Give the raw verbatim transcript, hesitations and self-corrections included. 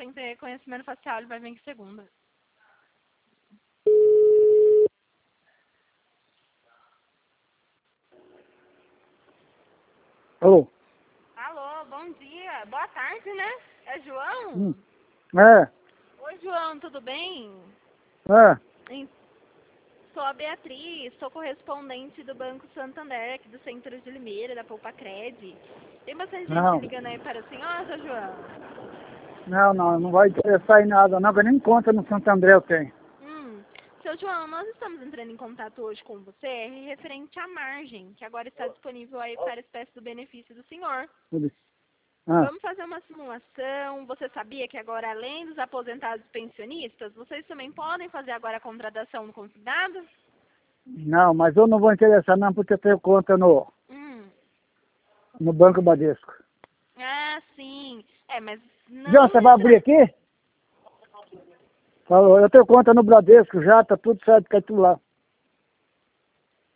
tem que ter conhecimento facial, ele vai vir aqui segunda. Alô? Alô, bom dia. Boa tarde, né? É João? Hum. É, Oi, João, tudo bem? é. Em- Sou a Beatriz, sou correspondente do Banco Santander, aqui do Centro de Limeira, da Poupa Cred. Tem bastante gente Não, ligando aí para o senhor, seu João? não, não, não vai interessar em nada, não, que nem conta no Santo André eu tenho. Hum. Seu João, nós estamos entrando em contato hoje com você referente à margem, que agora está disponível aí para a espécie do benefício do senhor. Ah, Vamos fazer uma simulação. Você sabia que agora, além dos aposentados e pensionistas, vocês também podem fazer agora a contratação no convidado? não, mas eu não vou interessar não, porque eu tenho conta no, Hum. no Banco Bradesco. Ah, sim. É, mas João, não você vai abrir entra... aqui? Falou, eu tenho conta no Bradesco já, tá tudo certo, cai tudo lá.